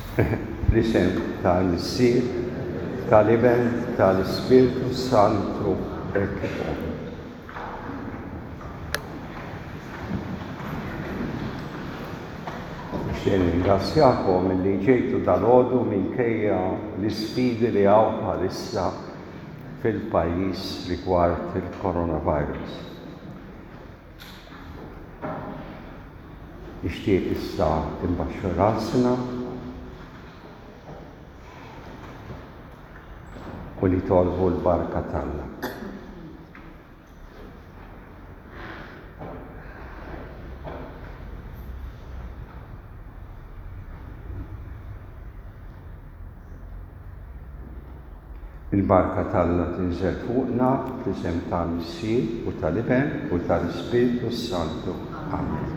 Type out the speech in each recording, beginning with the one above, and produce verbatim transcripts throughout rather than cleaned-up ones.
L-isem tal-Missier, tal-Iben, tal-Spiritu Santu, ek ikun. Xen ringrazzjakom li ġejtu dal-għodu minkejja l-isfidi li għaw bħalissa fil-pajis rigward il-coronavirus. Nixtieq issa imbaxxu rasna u li tolbu l-barka tagħna. Il-barka tagħna tinżel fuqna fl-isem tal-Missier u tal-Iben u tal-Ispiritu Santu. Amen.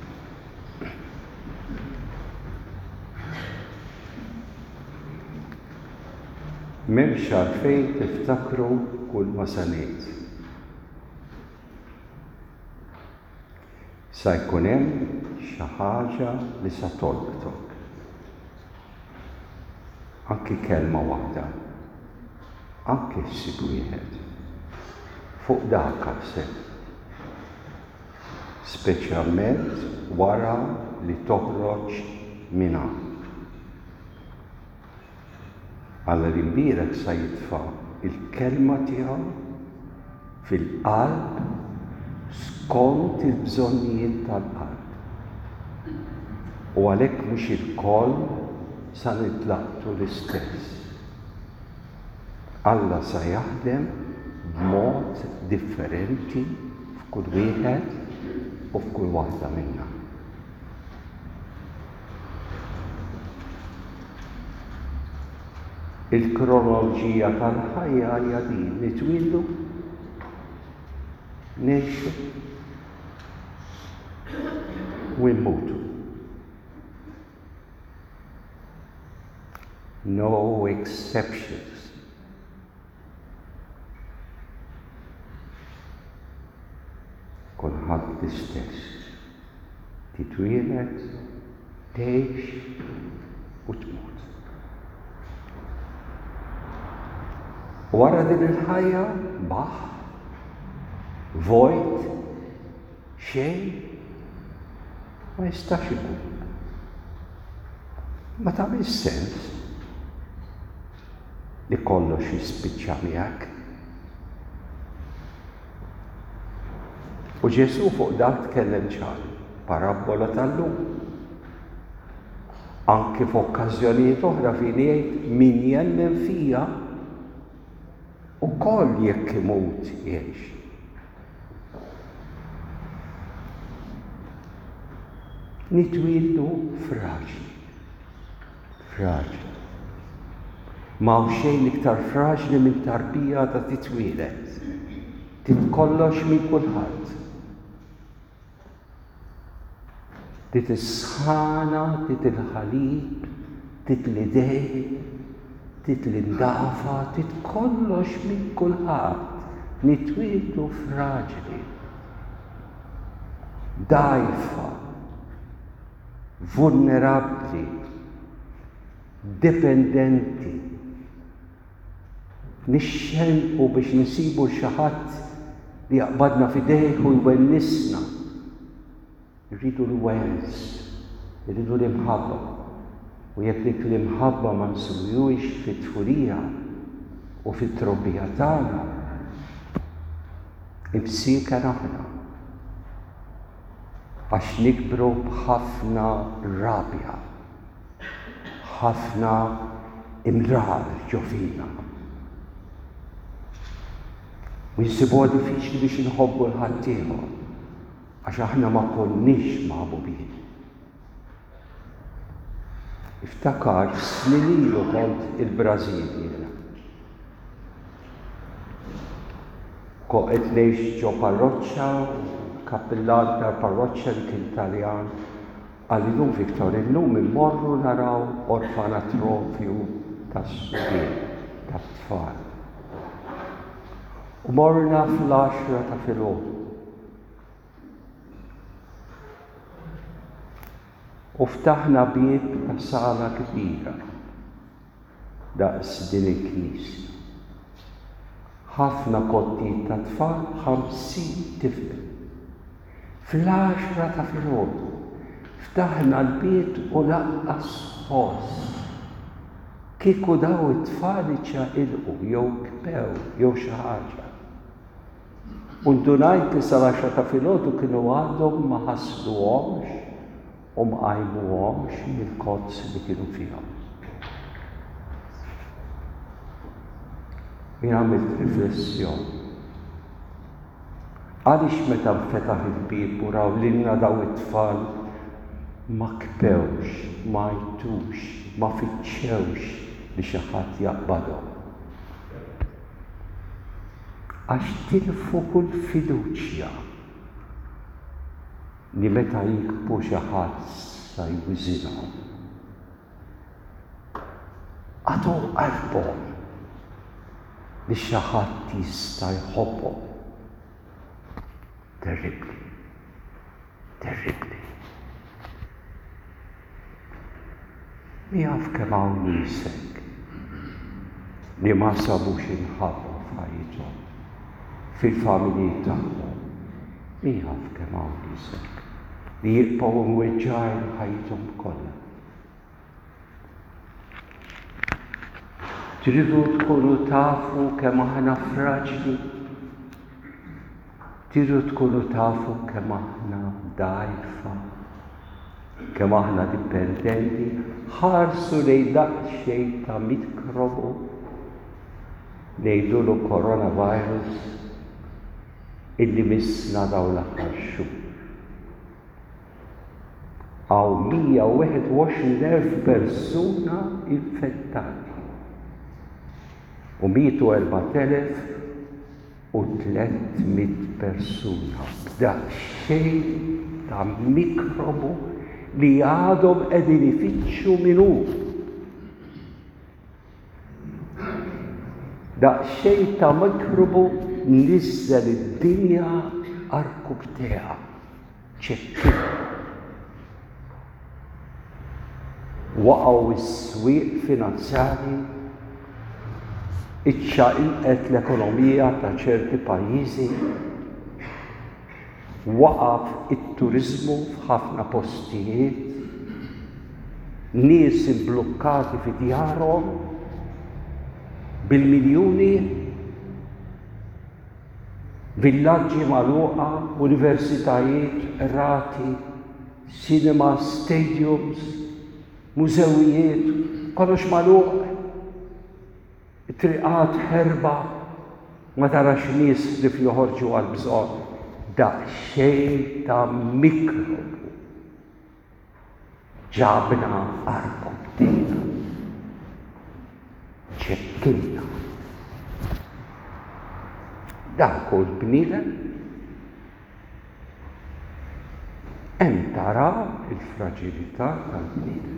M'hemmx għalfejn tiftakru kull ma sa ngħid. Sa jkun hemm xi ħaġa li sa tolbtok. Anki kelma waħda. Anke ssib wieħed fuq dak ħabseb. Speċjalment wara li toħroġ minn hawn. Alla l-imbierek sa jitfa' il-kelma tiegħu fil-qalb skont il-bżonnijiet tal-qalb. U għalhekk mhux il-koll sa nitlaqtu l-istess. Alla sa jaħdem b'mod differenti f'kull wieħed u f'kull waħda minna. Il-kronoloġija tal-ħajja hija din nitwildu, ngħixu u nmutu. No exceptions. Kulħadd l-istess. Titwieled, tgħix u tmut. Wara din il-ħajja baħ, vojt, xejn, ma jistax ikun. Ma tagħmel sens li kollox jispiċċa miegħek. U Ġesu fuq dak tkellem ċar, parabola tal-lum. Anke f'okkażjonijiet oħra fejn jgħid min jemmen fija ukoll jekk imut jgħix. Nitwieldu fraġli. Fraġli. M'hawn xejn iktar fraġli minn tarbija ta' titwieled. Titkollox minn kulħadd. Tit is-sħana, tit il-ħalib, tit l-idej, tit l-indafa, tit kollox minn kulħadd. Nitwieldu fraġli. Dgħajfa, vulnerabbli, dipendenti. Nixxenqu biex nsibu xi ħadd li jaqbadna f'idejh u jwennisna. Irridu l-wens, irridu l-imħabba. U jekk dik l-imħabba ma nsubjux fit-tfurija u fit-trobbija tagħna, ibsiken aħna. Għax nikbru b'ħafna rabja, ħafna imrar ġo fina. U jinsibuha diffiċli biex inħobbu l-ħadd ieħor, għax aħna ma konniex magħbubin. Iftakar snin ilu kont il-Brażil jiena. Qed ngħix ġo parroċċa, kappillan tal-parroċċa li kien Taljan, għal-lum Viktor, illum immorru naraw orfanatrofju tas-subien, tat-tfal. U morna fl-għaxra ta' filgħodu. U ftaħna bieb ta' sala kbira daqs din il-knisja. Ħafna kottijiet ta' tfal, ħamsin tifel. Fl-għaxra ta' filgħodu ftaħna l-biet u laqqas ħoss. Kieku daw it-tfal iċċaqilqu jew kbew jew xi ħaġa. U ndunajt li sal-għaxra ta' filgħodu kienu għadhom ma ħassluhomx u ma qajmuhomx mill-kozz li kienu fihom. Jien għamilt riflessjoni. Għaliex meta nfetaħ il-bieb u raw lilna daw it-tfal ma kbewx, ma jtux, ma fiċċewx li xi ħadd jaqbadhom. Għax tilfu kull fiduċja li meta jikbu xi ħadd sa jwiżinhom. Għadu qalbhom li xi ħadd jista' jħobbhom. Terribli, terribli. Mi għaf kemm hawn niesek li ma sabux inħabba f'ħajjithom fil-familji tagħhom. Mi għaf kemm hawn niesek li jibqgħu mweġġajn ħajjithom kollha. Tridu tkunu tafu kemm aħna fraġli. Tridu tkunu tafu kemm aħna dgħajfa, kemm aħna dipendenti. Ħarsu lejn daqsxejn ta' mikrobu ngħidulu coronavirus illi missna dawn l-aħħar xhur. Hawn mija u wieħed u għoxrin elf persuna infettati u mietu erba'at elef u tlietmiet persuna b'daqsxejn ta' mikrobu li għadhom qegħdin ifittxu minhu. Daqsxejn ta' mikrobu niżżel id-dinja arkubteha ċekkina. Waqgħu s-swieq finanzjarji, iċċaqilqet l-ekonomija ta' ċerti pajjiżi, waqaf it-turiżmu f'ħafna postijiet, nies imblukkati fi djarhom bil-miljuni, villaġġi magħluqa, universitajiet rati, cinema, stadiums, mużewijiet, kollox magħluq. Triqat ħerba ma tarax nies li joħorġu għal bżonn. Daqsxejn ta' mikrobu ġabna arkubtina, ċekkilna. Dan kull bniedem hemm taraw il-fraġilità tal-bniedem.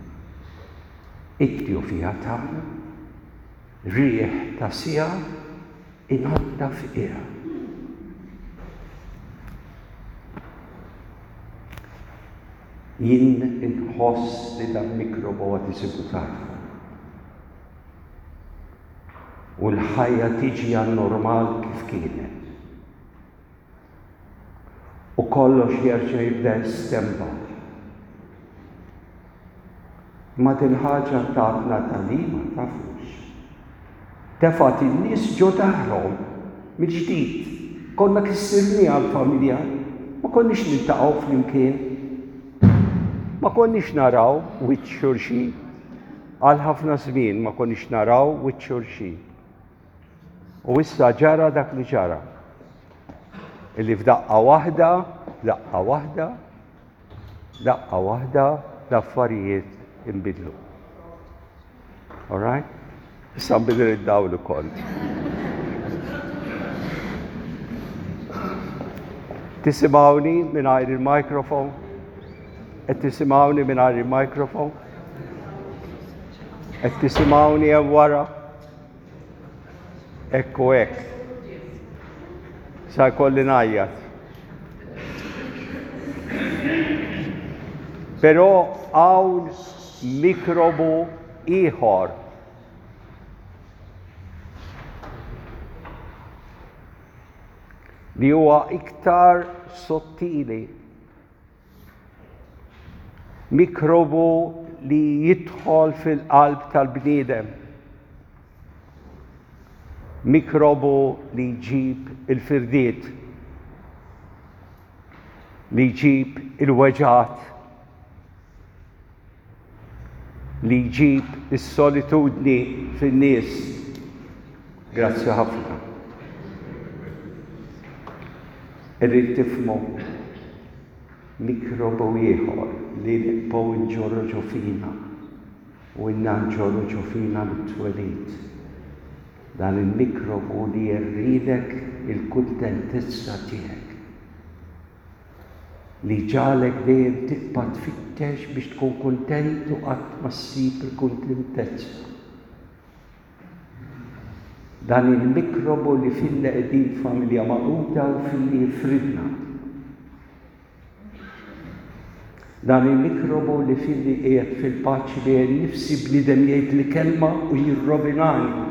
Id-djufija tagħna rieħ ta' sija inħodda f'qiegħa. Jien inħoss li dan mikrobu għad isibu tarfa. U l-ħajja tiġi għan-normal kif kienet. U kollox jerġa' jibda jistemba. Ma din ħaġa tatna tagħlima tafux. Tefat in-nies ġo daħrhom mill-ġdid. Konna kissirni għall-familja, ma konniex niltaqgħu flimkien. Ma konniex naraw wiċċ xulxin. Għal ħafna żmien ma konniex naraw wiċċ xulxin. U issa ġara dak li ġara. Illi f'daqqa waħda, daqqa waħda, daqqa waħda l-affarijiet inbidlu. All right? Issa nbidlu id-dawl ukoll. Tisimgħuni mingħajr il-mikrofon? Qed tisimgħuni mingħajr il-mikrofon? Qed tisimgħuni hemm wara? Ekku hekk. Sa jkolli ngħajjat. Però hawn mikrobu ieħor li huwa iktar sottili, mikrobu li jidħol fil-qalb tal-bniedem, mikrobu li jġib il-firdiet, li jġib il-weġat, li jġib is-solitudni fin-nies. Grazzi ħafna. Irrid tifhmu mikrobu ieħor li nibqgħu nġorroġu fina u inna nġorroġu fina mit-twelid. Dan il-mikrobu li jerridek il-kuntentezza tiegħek, li ġalek dejjem tibqa' tfittex biex tkun kuntent u qatt ma ssib il-kuntentezza. Dan il-mikrobu li fil-li qegħdin familja maquda u fil-li jifridna. Dan il-mikrobu li fil-li qiegħed fil-paċi li nifsi bniedem jgħid li kelma u jirrovinani.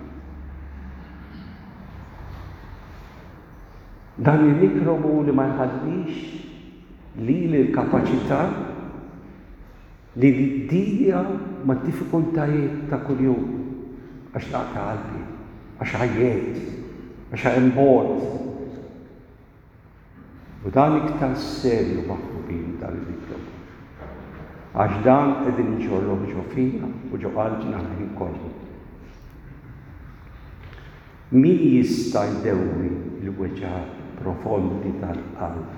Dan il-mikrobu li ma jħallix li l-kapaċità li niddilja ma' diffikultajiet ta' kuljum għax laqta qalbi, għax ħajjiet, għax ħajmbot. U dan iktar serju maħbubin dan il-mikrobu. Għax dan qegħdin ġorru ġo fina u ġo qalbna ħin kollu. Min jista' jdewwi l-weġġat profondi tal-qalb?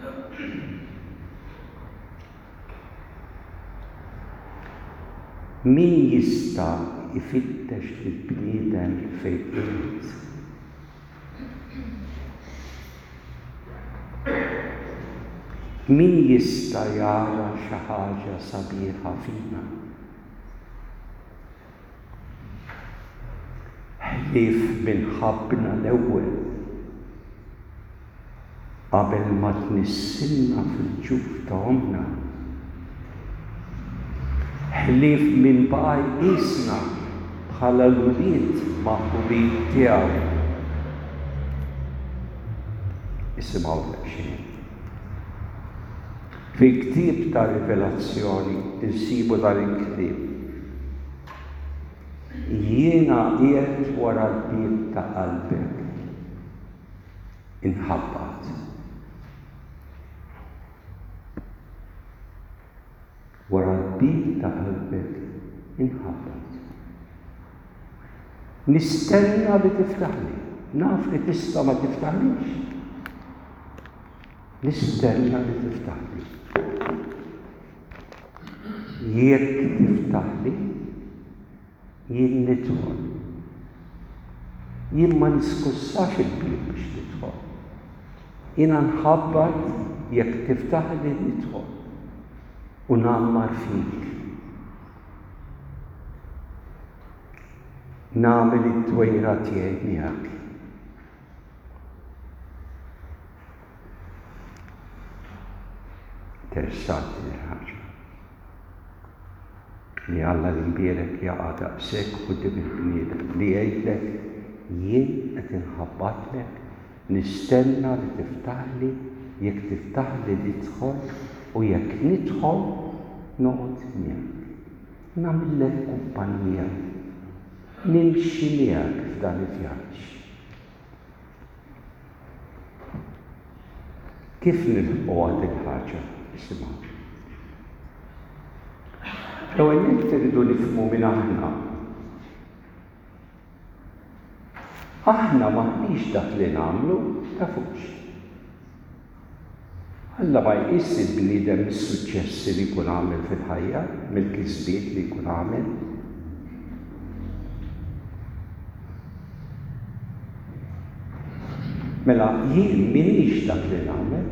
Min jista' ifittex lill-bniedem fejn qiegħed? Min jista' jara xi ħaġa sabiħa fina? Ħlief minħabbna l-ewwel qabel ma tnissilna fil-ġuf ta' omna. Ħlief minn baqa' jqisna bħala l-wlied maħbubin tiegħu. Isimgħu daqsxejn. Fil-ktieb ta' Rivelazzjoni insibu dan il-ktieb. Jiena qiegħed wara l-bieb ta' qalbek, inħabbat. Wara l-bieb ta' qalbek inħabbat. Nistenna li tiftaħli, naf li tista' ma tiftaħlix. Nistenna li tiftaħli. Jekk tiftaħli, jien nidħol. Jien ma niskussax il-bieb biex nidħol. Jiena nħabbat jekk tiftaħli nidħol. U nammar fik. Nagħmel it-twejra tiegħi miegħek. Interessanti li ħaġa. Li Alla l-imbierek jaqa' daqshekk quddiem il-bniedem li jgħidlek jien qed inħabbatlek, nistenna li tiftaħli, jekk tiftaħli nidħol u jekk nidħol noqgħod miegħek. Nagħmellek kumpanija, nimxi miegħek f'dan il-vjaġġ. Kif nilħqu għal il-ħaġa? Isimgħu. L-ewwel nett iridu nifhmu minn aħna. Aħna maħniex dak li nagħmlu tafux. Alla ma jqiss il-bniedem is-suċċessi li jkun għamel fil-ħajja, mill-kisbiet li jkun għamel. Mela jien m'iniex dak li nagħmel.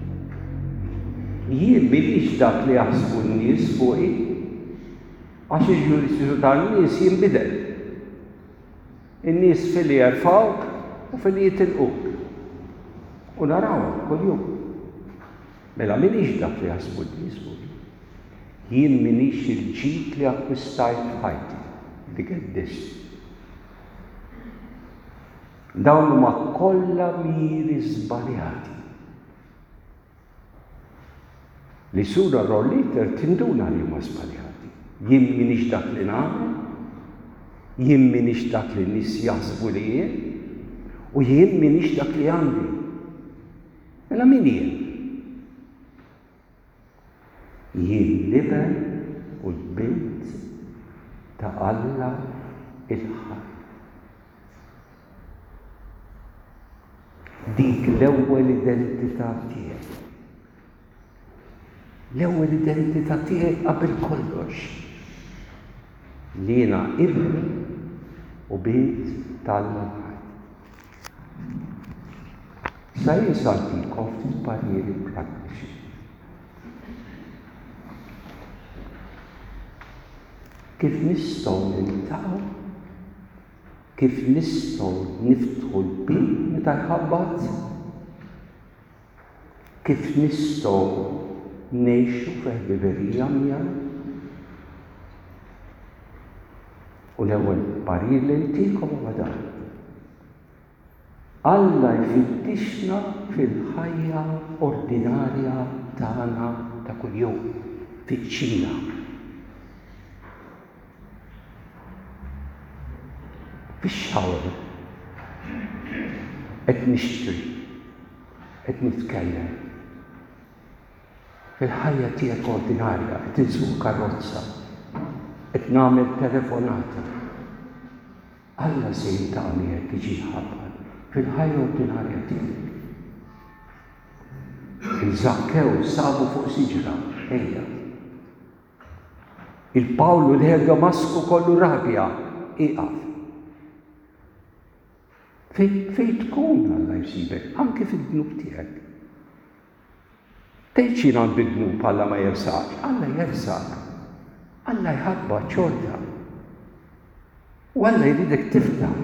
Jien m'iniex dak li jaħsbu n-nies fuqi. Għax il-ġurisdizzju tan-nies jinbidel. In-nies fil-li jerfgħuk u fil-li jitilquk. U narawhom kuljum. Mela m'iniex dak li jaħsbu n-nies fuqi. Jien minix il-ġid li akkwistajt f'ħajti, li għeddist. Dawn huma kollha miri żbaljati. Li sura rolliter tinduna li huma żbaljati. Jien minix dak li nagħmel, jien minix dak li nies jaħsbu li jien, u jien minix dak li għandi. Mela min jien? Jien libel u l-bint ta' Alla il-ħaj. Dik l-ewwel identità tiegħi. L-ewwel identità tiegħi qabel kollox. Li jiena ibn u bint tal-Alla il-ħaj. Sa jinsaltikom ftit pariri prattiċi. Kif nistgħu niltaqgħu, kif nistgħu niftħu l-bib meta jħabbat, kif nistgħu ngħixu f'ħbiberija miegħu. U l-ewwel parir li ntikom huwa dan. Alla jfittixna fil-ħajja ordinarja tagħna ta' kuljum, fiċ-ċina. Fix-xawr, qed nixtri, qed nitkellem. Fil-ħajja tiegħek ordinarja, qed insuq karozza, qed nagħmel telefonata. Alla se jintaqni hekk iġi ħabbar fil-ħajja ordinarja tiegħek. Il-Zakkew sabu fuq siġra, ejja. Il-Pawlu li Damasku kollu rabja, iqaf. Fejn tkun Alla jsibek, anke fid-dnub tiegħek. Tgħidx jien għandi dnub Alla ma jersaq, Alla jersaq. Alla jħabba ċorta. U Alla jridek tiftaħ.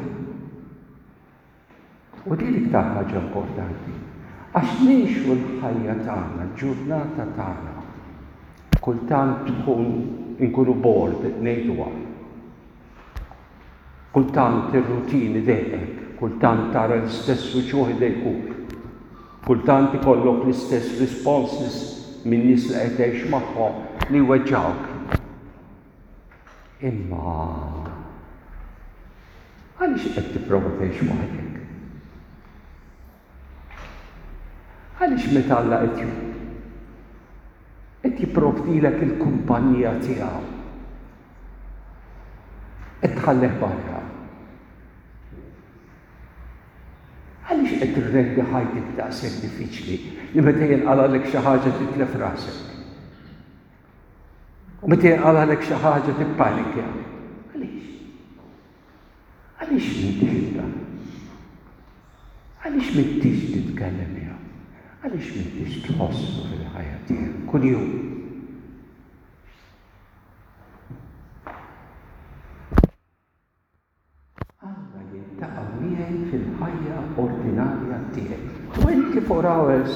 U di l-iktar ħaġa importanti. Għax ngħixu l-ħajja tagħna, l-ġurnata tagħna. Kultant tkun inkunu bored ngħiduha. Kultant ir-rutini dejqek. Kultant tara l-istess wuċuħ dejquk. Kultant ikollok l-istess responses minn nies li qed tgħix magħhom li weġġawk. Imma għaliex qed tipprova tgħix waħdek? Għaliex meta Alla qed qed jipprovdilek il-kumpanija tiegħu? Qed tħalleh barra. Għaliex qed tirrendi ħajtek daqshekk diffiċli li meta jinqalalek xi ħaġa titlef rasek. U meta jinqalalek xi ħaġa tippanikja. Għaliex? Għaliex m'intix dan? Għaliex m'intix titkellem miegħu? Għaliex m'intix tħossu fil-ħajja tiegħek kuljum? Alla jintaqa' miegħi fil-ħajja ordinarja tiegħek. twenty-four hours.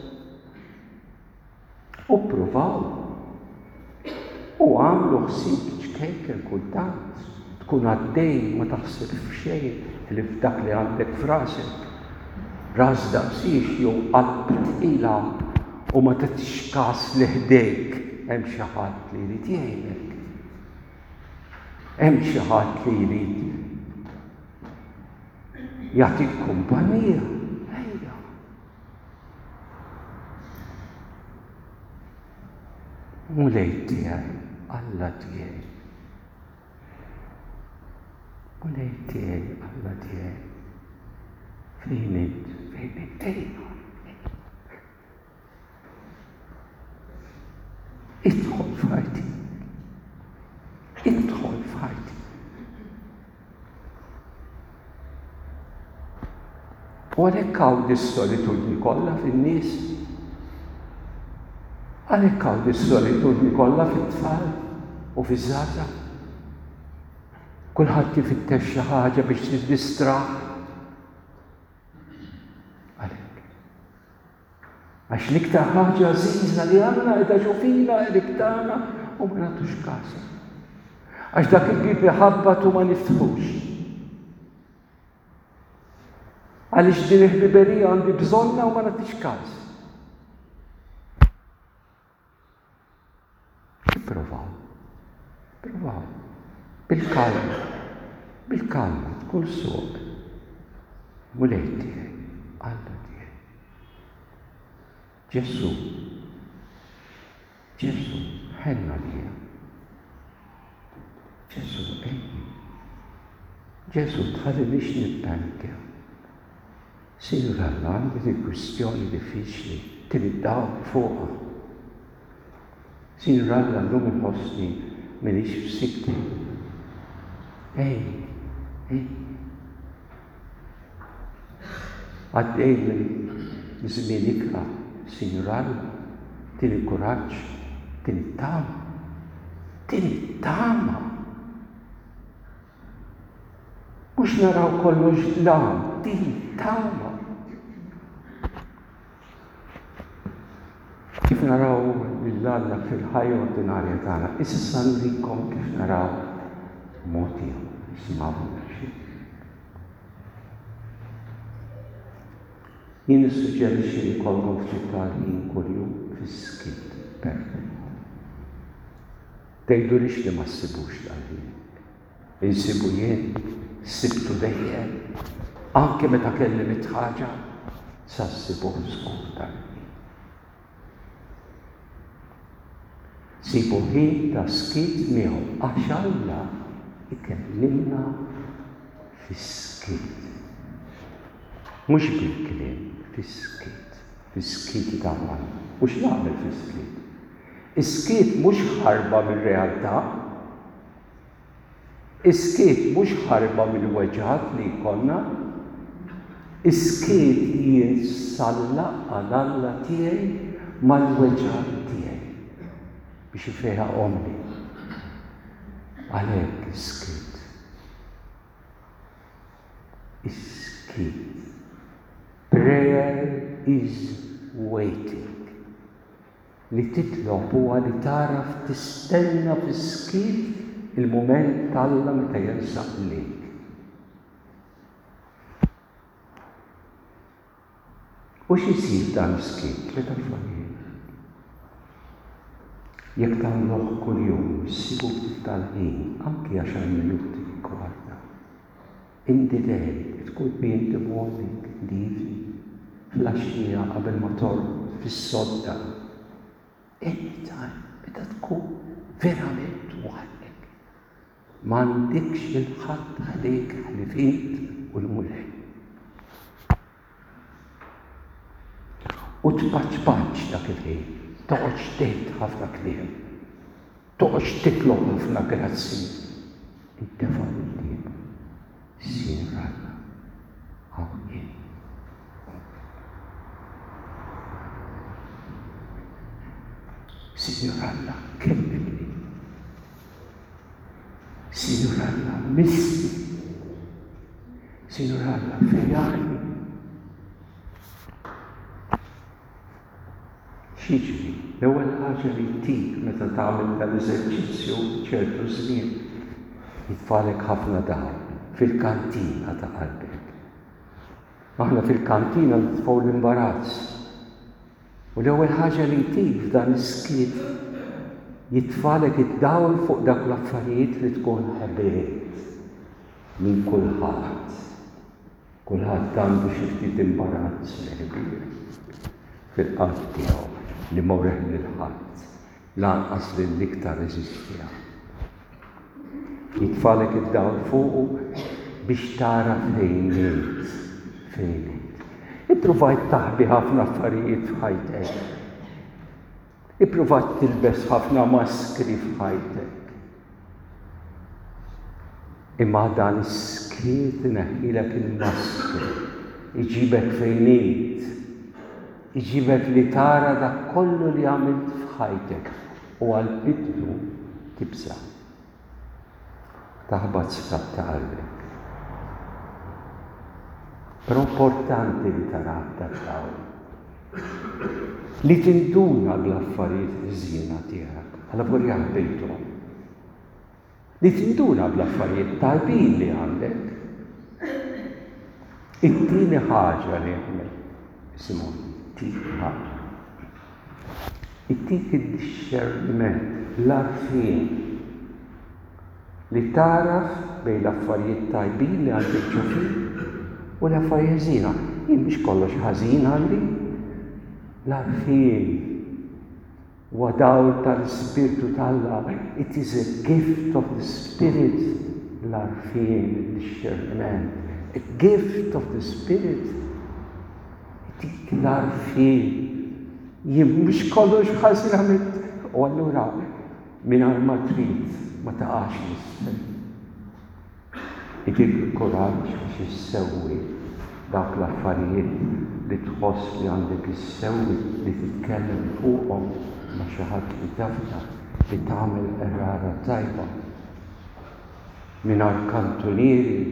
U pruvaw. U għamlu ħsieb ċkejkel kultant. Tkun għaddej ma taħseb f'xejn li f'dak li għandek f'rasek. Ras daqsiex jew qalb tqila u ma tagħtix każ li ħdejk. Hemm xi ħadd li jrid jgħinek. Hemm xi ħadd li jrid jagħtik kumpanija. Ejja. Mulej tiegħi, Alla tiegħi. Mulej tiegħi, Alla tiegħi. Fejn int, fejn int, ejja. Idħol f'ħajti. Idħol f'ħajti. U għalhekk hawn dis-solitudni kollha fin-nies. Għalhekk hawn dis-solitudni kollha fit-tfal u fiż-żgħażagħ. Kulħadd ifittex xi ħaġa biex tiddistraħ. Għalhekk. Għax l-iktar ħaġa żgħira li għandna qiegħda ġufina qrib tagħna u ma nagħtux kasu. Għax dak il-bib iħabbat u ma niftħux. Għaliex din il-ħbiberija għandi bżonna u ma nagħtix każ. Provaw, provaw, bil-kalma, bil-kalma, tkun suq. Mulej tiegħi, Alla tiegħi. Ġesu, Ġesu, ħenna lija. Ġesu, ejni. Ġesu, tħallilix nippanika. Sinjur Alla, għandi di kwistjoni diffiċli, tibiddaw fuqha. Sinjur Alla, l-lum inħossni minix f'sikti. Ej, ej. Għaddej minn żmien ikra, Sinjur Alla, tini kuraġġ, tini tama, tini tama. Mhux naraw kollox lam, tini tama. Kif naraw lill-Alla fil-ħajja ordinarja tagħna, issa nrikom kif naraw moti isma'u xi. Jien nissuġġerixxi li jkollkom ftit ħin kuljum fis-skit perfett. Tgħidulix li ma ssibux tal-ħin. Insibu jien, sibtu dejjem, anke meta kelli mitħaġa, sa ssibuh żgur tal-ħin. Sibu ħin ta' skit miegħu għax Alla ikellimna fis-skit. Mhux bil-kliem, fis-skit, fis-skit tagħna, mhux nagħmel fis-skit. Is-skit mhux ħarba mir-realtà. Is-skit mhux ħarba mill-weġħat li jkollna. Is-skit jinsalla għal Alla tiegħi mal-weġħat tiegħi. Biex ifeħa omni. Għalhekk is-skit. Is-skit. Prayer is waiting. Li titlob huwa li taraf tistenna fis-skit il-mument Alla meta jinsab lejk. U x'isir dan is-skit? Tliet affarijiet. Jekk tagħmluh kuljum, issibu ftit tal-ħin, anki għaxar minuti kwarta. In the day, it could be in the morning, in the evening, fl-għaxija qabel ma torqod fis-sodda. Anytime, meta tkun verament waħdek. M'għandekx il-ħadd għalejk ħlifiet u l-mulej. U tpaċpaċ dak il-ħin. Toqgħodx tgħid ħafna kliem. Toqgħodx titlob ħafna grazzi. Intefa' il-kliem. Sinjur Alla, hawn jien. Sinjur Alla, kellimni. Sinjur Alla, misni. Sinjur Alla, fejjaqni. Xiġri, l-ewwel ħaġa li tik meta tagħmel dal-eżerċizzju ċertu żmien jitfalek ħafna dawl fil-kantina ta' qalbek. Aħna fil-kantina nitfgħu l-imbarazz. U l-ewwel ħaġa li tik f'dan is-skit jitfalek id-dawl fuq dak l-affarijiet li tkun ħabiet minn kulħadd. Kulħadd għandu xi ftit imbarazz kbir fil-qalb tiegħu. Li mawreħ lil-ħadd, lanqas lill-iktar eżistija. Jitfalek id-dawl fuqu biex tara fejn int, fejn int. Ippruvajt taħbi ħafna affarijiet f'ħajtek. Ippruvajt tilbes ħafna maskri f'ħajtek. Imma dan is-skit ineħħilek il-maskri, iġibek fejn int. Iġibek li tara dak kollu li għamilt f'ħajtek u għal-bidlu tibsa. Taħbad stab ta' qalbek. Però importanti li tara dak li tinduna l-affarijiet iż-żiena tiegħek. lavorjar bejtom. Li tinduna bl-affarijiet tajbin li għandek. It-tieni ħaġa li għamel, Simon, it-tieni ħaġa. It-tieni id-discerniment, l-arfin li taraf bejn l-affarijiet tajbin li għandek ġufin u l-affarijiet ħażina. Jien biex kollox ħażin għandi, l-arfin wa dawl tal-Spiritu tal-Alla. It is a gift of the Spirit, l-arfin, il-discerniment. A gift of the Spirit. Dik l-arfin. Jien biex kollox ħażin għamilt. U allura mingħajr ma trid ma taqax l-isfel. Idik il-kuraġġ biex issewwi dak l-affarijiet li tħoss li għandek issewwi li titkellem fuqhom ma' xi ħadd li tafda li tagħmel errara tajba mingħajr kantunieri.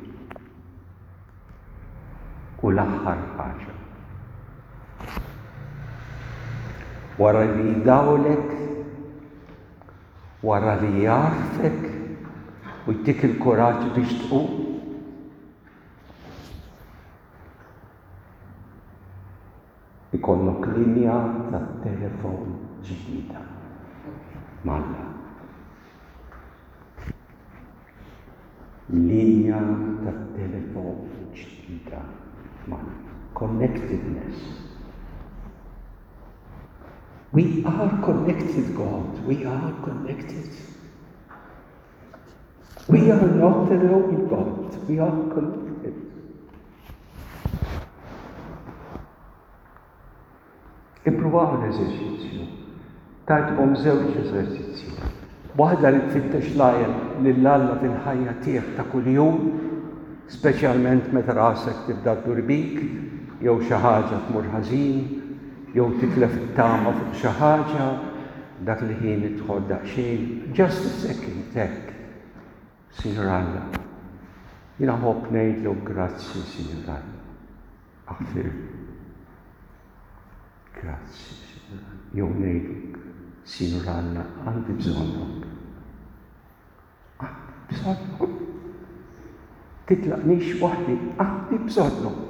U l-aħħar ħaġa. Wara li jidawlek, wara li jarfek u jtik il-kuraġġ biex tqum, ikollok linja tat-telefon ġdida malla. Linja tat-telefon ġdida malla. Connectedness. We are connected, God. We are connected. We are not alone, God. We are connected. Ippruvaw l-eżerċizzju. Tajtkom żewġ eżerċizzji. Waħda li tfittex lajja lill-Alla fil-ħajja tiegħek ta' kuljum, speċjalment meta rasek tibda tdur bik, jew xi ħaġa tmur ħażin, jew titlef it-tama fuq xi ħaġa, dak li ħin idħol daqsxejn. Just a second, hekk. Sinjur Alla, jiena ħobb ngħidlu grazzi, Sinjur Alla. Aħfir. Grazzi, Sinjur Alla. Jew ngħidlek, Sinjur Alla, għandi bżonnok. Għandi bżonnok. Titlaqnix waħdi, għandi bżonnok.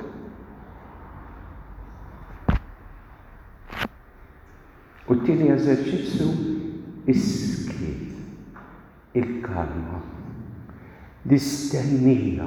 U t-tieni eżerċizzju is-skiet, il-kalma, l-istennija.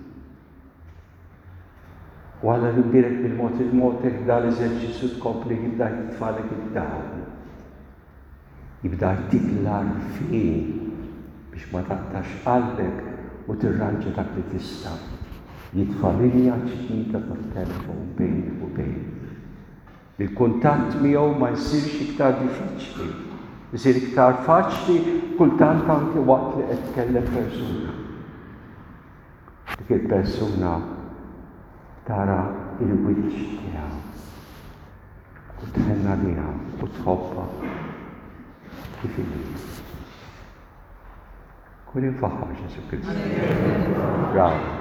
U għalla li mbirek bil-mod il-mod da l-eżerċizzju tkompli jibda jitfalek id-dawl. Jibda jtik l-arfin biex ma taqtax qalbek u tirranġa dak li tista' jitfalinja ġdida tat-telefon bejn u bejn. Il-kuntatt miegħu ma jsirx iktar diffiċli, jsir iktar faċli kultant anke waqt li qed tkellem persuna. Dik il-persuna tara il-wiċċ tiegħu u tħenna liha u tħobbha kif inhi. Kun infaħħar Ġesu Kristu. Bravo.